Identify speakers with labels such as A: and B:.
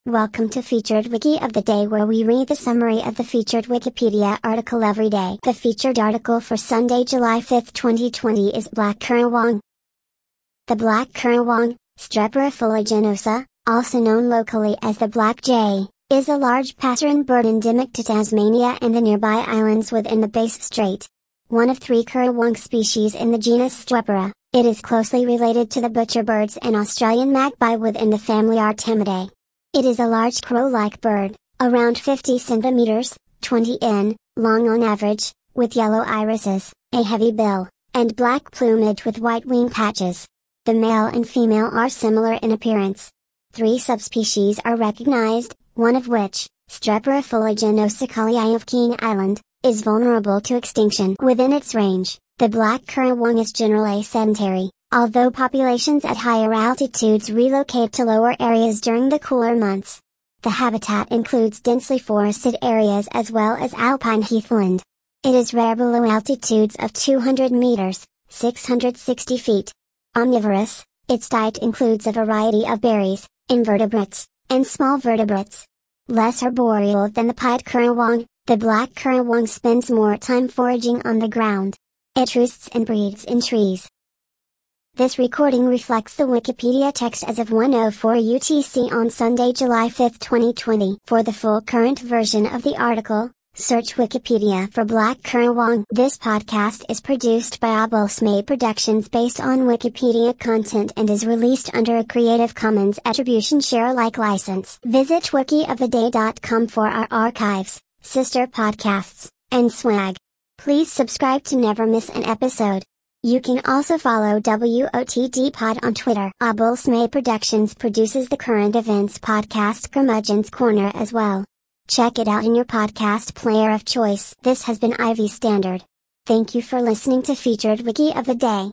A: Welcome to Featured Wiki of the Day, where we read the summary of the featured Wikipedia article every day. The featured article for Sunday, July 5, 2020 is Black Currawong. The black currawong, Strepera fuliginosa, also known locally as the black jay, is a large passerine bird endemic to Tasmania and the nearby islands within the Bass Strait. One of 3 currawong species in the genus Strepera, it is closely related to the butcherbirds and Australian magpie within the family Artemidae. It is a large crow-like bird, around 50 centimeters, 20 in, long on average, with yellow irises, a heavy bill, and black plumage with white wing patches. The male and female are similar in appearance. 3 subspecies are recognized, one of which, Strepera fuliginosa kaliai of King Island, is vulnerable to extinction. Within its range, the black currawong is generally sedentary, although populations at higher altitudes relocate to lower areas during the cooler months. The habitat includes densely forested areas as well as alpine heathland. It is rare below altitudes of 200 meters, 660 feet. Omnivorous, its diet includes a variety of berries, invertebrates, and small vertebrates. Less arboreal than the pied currawong, the black currawong spends more time foraging on the ground. It roosts and breeds in trees. This recording reflects the Wikipedia text as of 1:04 UTC on Sunday, July 5, 2020. For the full current version of the article, search Wikipedia for Black Currawong. This podcast is produced by Abulsmay Productions based on Wikipedia content and is released under a Creative Commons Attribution Share Alike license. Visit wikioftheday.com for our archives, sister podcasts, and swag. Please subscribe to never miss an episode. You can also follow WOTD Pod on Twitter. Abulsmay Productions produces the current events podcast Curmudgeon's Corner as well. Check it out in your podcast player of choice. This has been Ivy Standard. Thank you for listening to Featured Wiki of the Day.